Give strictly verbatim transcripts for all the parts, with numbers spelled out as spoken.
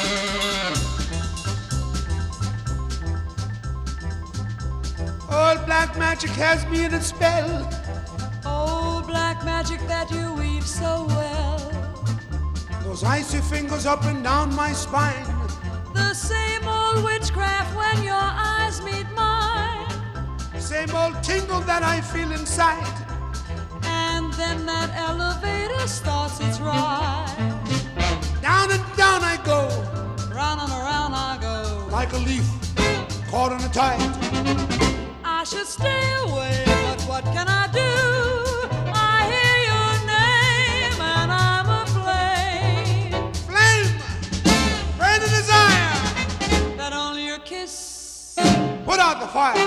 Old black magic has me in its spell. Oh, black magic that you weave so well. Those icy fingers up and down my spine. The same old witchcraft when your eyes meet mine. Same old tingle that I feel inside. And then that elevator starts its ride. Down and down I go. Round and around I go. Like a leaf caught in a tide. I should stay away, but what can I do? I hear your name and I'm aflame. Flame, burn the desire that only your kiss put out the fire.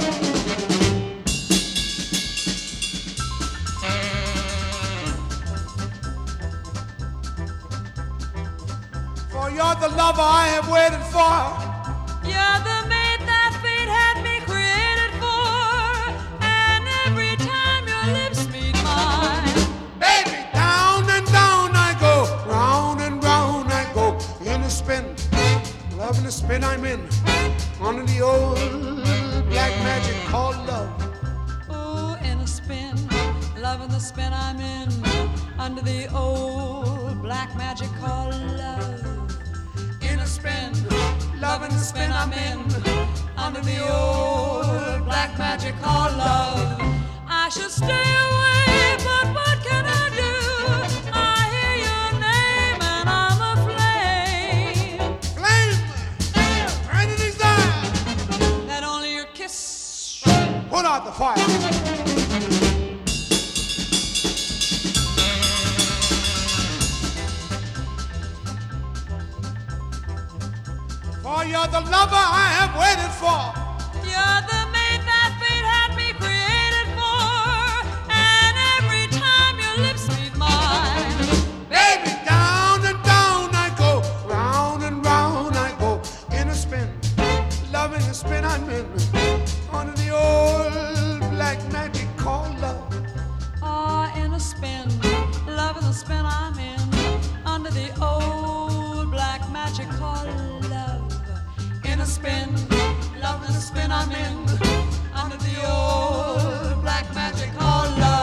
For you're the lover I have waited for. You're the mate that fate had me created for. And every time your lips meet mine, baby, down and down I go. Round and round I go. In a spin, love in the spin I'm in. Under the old black magic called love. Oh, in a spin, love in the spin I'm in. Under the old black magic called love. In a spin, love in the spin I'm in. Under the old black magic called love. I should stay away, but what can I do? I hear your name and I'm aflame. Flame, burn the desire that only your kiss put out the fire. For you're the lover I have waited for. You're the mate that fate had me created for. And every time your lips meet mine, baby, down and down I go. Round and round I go. In a spin, love in a spin I'm in. Under the old black magic called love. ah, in a spin, love in the spin I'm in. Under the old black magic called love. In a spin, love in the spin I'm in. Under the old black magic called love.